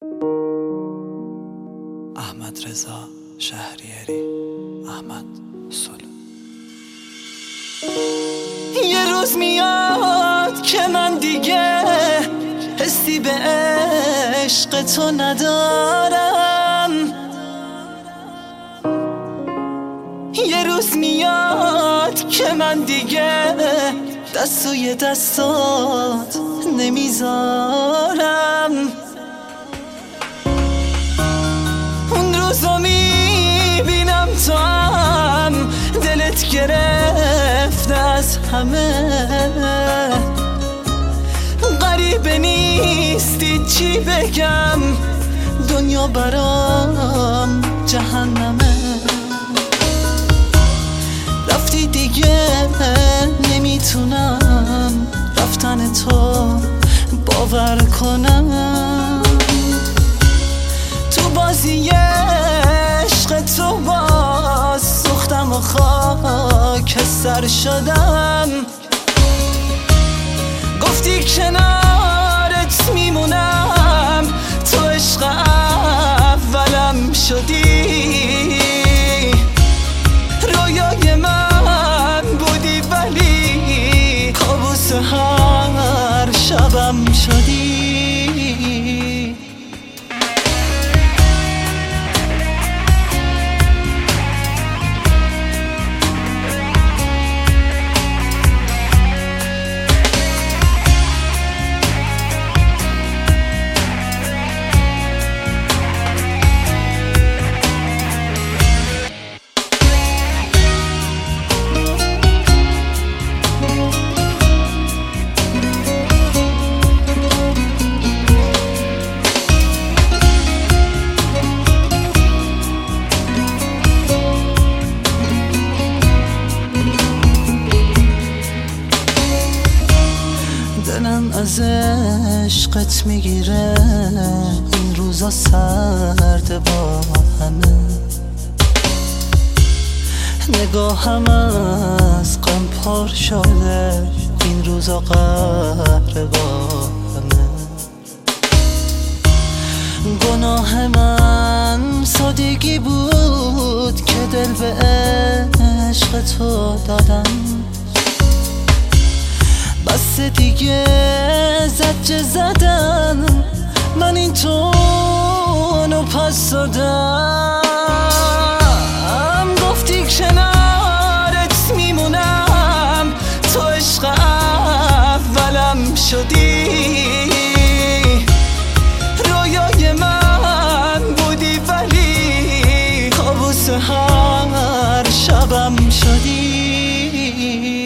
احمد رضا شهریاری، احمد سلو. یه روز میاد که من دیگه حسی به عشق تو ندارم. یه روز میاد که من دیگه دست توی دستات نمیذارم. اون روزا میبینم تو هم دلت گرفته از همه، غریبه نیستی چی بگم، دنیا برام جهنمه. رفتی دیگه نمیتونم رفتن تو باور کنم. تو بازی عشق تو باز سوختم و خاکستر شدم. گفتی کنارت میمونم، تو عشق اولم شدی. رویای من بودی ولی کابوس هر شبم شدی. دلم از عشقت میگیره، این روزا سرد با همه. نگاهم از غم پر شده، این روزا قهر با همه. گناه من سادگی بود که دل به عشق تو دادم. بس دیگه زجه زدن، من این تونو پس دادم. گفتی کنارت میمونم، تو عشق اولم شدی. رویای من بودی ولی کابوس هر شبم شدی.